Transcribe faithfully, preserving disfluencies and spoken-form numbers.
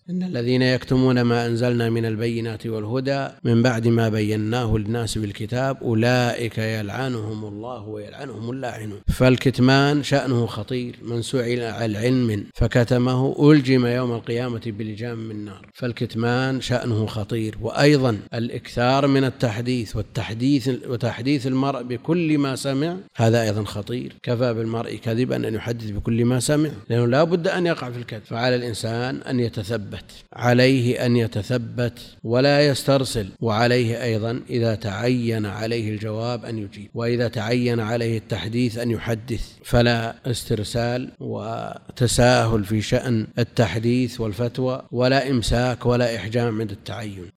إن الذين يكتمون ما أنزلنا من البينات والهدى من بعد ما بيناه للناس بالكتاب أولئك يلعنهم الله ويلعنهم اللاعنون. فالكتمان شأنه خطير، من سئل عن علم فكتمه ألجم يوم القيامة بلجام من نار. فالكتمان شأنه خطير. وأيضا الإكثار من التحديث والتحديث وتحديث المرء بكل ما سمع، هذا أيضا خطير. كفى بالمرء كذبا أن يحدث بكل ما سمع، لأنه لا بد أن يقع في الكذب. فعلى الإنسان أن يتثبت، عليه أن يتثبت ولا يسترسل. وعليه أيضا إذا تعين عليه الجواب أن يجيب، وإذا تعين عليه التحديث أن يحدث، فلا استرسال وتساهل في شأن التحديث والفتوى، ولا إمساك ولا إحجام عند التعين.